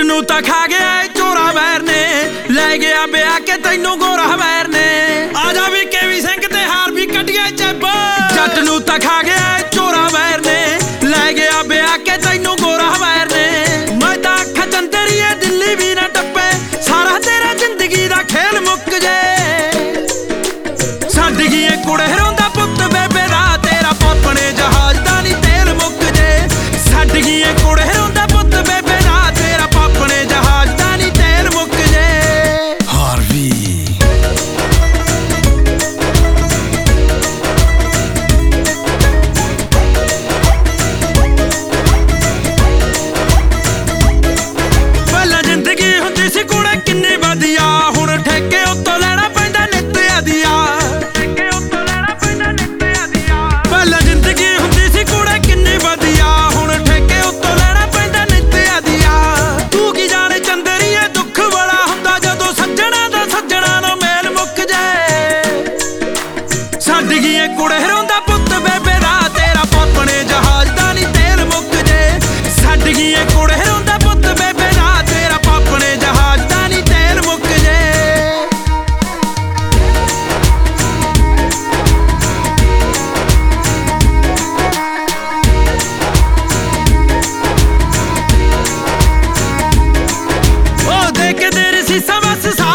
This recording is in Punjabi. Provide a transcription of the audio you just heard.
ਨੂੰ ਤਾਂ ਖਾ ਗਿਆ ਚੋਰਾ ਵੈਰ ਨੇ, ਲੈ ਗਿਆ ਵਿਆਹ ਕੇ ਤੈਨੂੰ ਗੋਰਾ ਵੈਰ ਨੇ। ਆ ਜਾ ਵੀ ਕੇਵੀ ਸਿੰਘ ਤੇ ਹਾਰ ਵੀ ਕੱਢ ਗਿਆ ਚੱਬ। ਜੱਟ ਨੂੰ ਤਾਂ ਖਾ ਗਿਆ ਚੋਰਾ ਵੈਰ ਨੇ, ਲੈ ਗਿਆ ਵਿਆਹ ਕੇ ਤੈਨੂੰ ਗੋਰਾ ਵੈਰ ਨੇ। ਮੈਂ ਤਾਂ ਅੱਖ ਚੰਦਰੀਏ ਦਿੱਲੀ ਵੀ ਨਾ ਟੱਪੇ, ਸਾਰਾ ਤੇਰਾ ਜ਼ਿੰਦਗੀ ਦਾ ਖੇਲ ਮੁੱਕ ਜੇ। ਛੱਡ ਗਈ ਕੁੜੇ ਰੋਂਦਾ ਪੁੱਤ ਬੇਬੇ ਦਾ, ਤੇਰਾ ਪਾਪਣੇ ਜਹਾਜ਼ ਦਾ ਨੀ ਤੇਲ ਮੁੱਕ ਜੇ। ਛੱਡ ਗਈ ਕੁੜੇ ਰੋਂਦਾ ਪੁੱਤ ਬੇਬੇ ਦਾ, ਤੇਰਾ ਪਾਪਣੇ ਜਹਾਜ਼ ਦਾ ਨੀ ਤੇਲ ਮੁੱਕ ਜੇ। ਹਾਰਵੀ ਪਹਿਲਾਂ ਜ਼ਿੰਦਗੀ ਹੁੰਦੀ ਸੀ ਕੁੜੇ ਕਿੰਨੀ ਵਧੀਆ, ਹੁਣ ਠੇਕੇ ਉੱਤੋਂ ਲੈਣਾ ਪੈਂਦਾ ਨਿੱਤ ਆਦੀਆ। ਪਹਿਲਾਂ ਜ਼ਿੰਦਗੀ ਹੁੰਦੀ ਸੀ ਕੁੜੇ ਕਿੰਨੀ ਵਧੀਆ, ਹੁਣ ਠੇਕੇ ਉੱਤੋਂ ਲੈਣਾ ਪੈਂਦਾ ਨਿੱਤ ਆਦੀਆ। ਤੂੰ ਕੀ ਜਾਣੇ ਚੰਦਰੀਏ ਦੁੱਖ ਬੜਾ ਹੁੰਦਾ, ਜਦੋਂ ਸੱਜਣਾ ਦਾ ਸੱਜਣਾ ਨੂੰ ਮੇਲ ਮੁੱਕ ਜੇ। ਛੱਡ ਗਈ ਕੁੜੇ ਰੋਂਦਾ ਪੁੱਤ ਬੇਬੇ ਦਾ, ਤੇਰਾ ਪਾਪਣੇ ਜਹਾਜ਼ ਦਾ ਨੀ ਤੇਲ ਮੁੱਕ ਜੇ। ਛੱਡ ਗਈ ਕੁੜੇ ਰੋਂਦਾ ਪੁੱਤ ਬੇਬੇ ਦਾ, ਤੇਰਾ ਪਾਪਣੇ ਜਹਾਜ਼ ਦਾ ਨੀ ਤੇਲ ਮੁੱਕ ਜੇ। ਉਹ ਦੇਖ ਕੇ ਤੇਰੀ ਸੀਸਾਂ ਬਸ